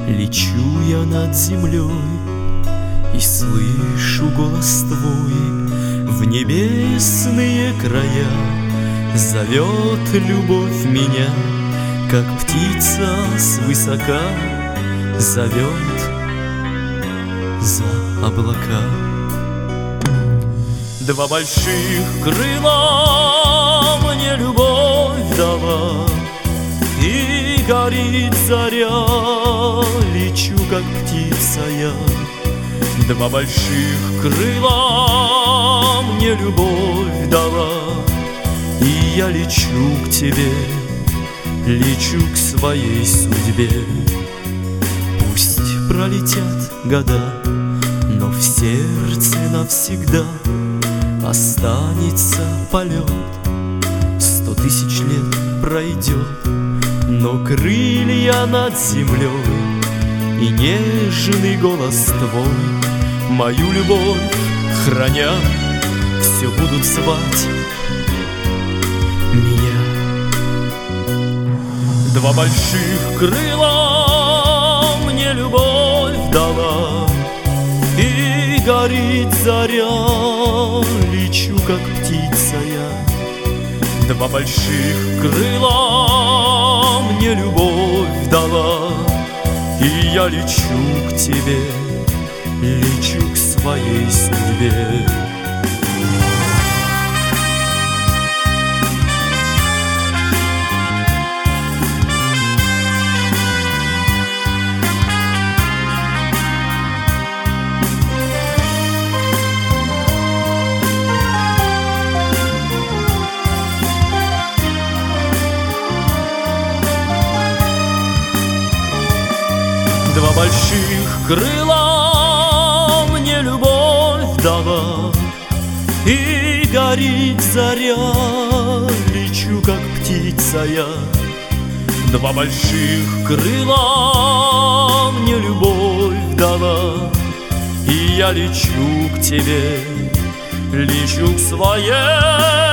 Лечу я над землей и слышу голос твой в небесные края. Зовет любовь меня, как птица свысока зовет за облака. Два больших крыла мне любовь дала, и горит заря, лечу, как птица я. Два больших крыла мне любовь дала, и я лечу к тебе, лечу к своей судьбе. Пусть пролетят года, но в сердце навсегда останется полет. 100 тысяч лет пройдет, но крылья над землей и нежный голос твой, мою любовь храня, все будут звать меня. Два больших крыла мне любовь дала, и горит заря, лечу, как птица я. Два больших крыла мне любовь дала, и я лечу к тебе, лечу к своей судьбе. Два больших крыла мне любовь дала, и горит заря, лечу, как птица я. Два больших крыла мне любовь дала, и я лечу к тебе, лечу к своей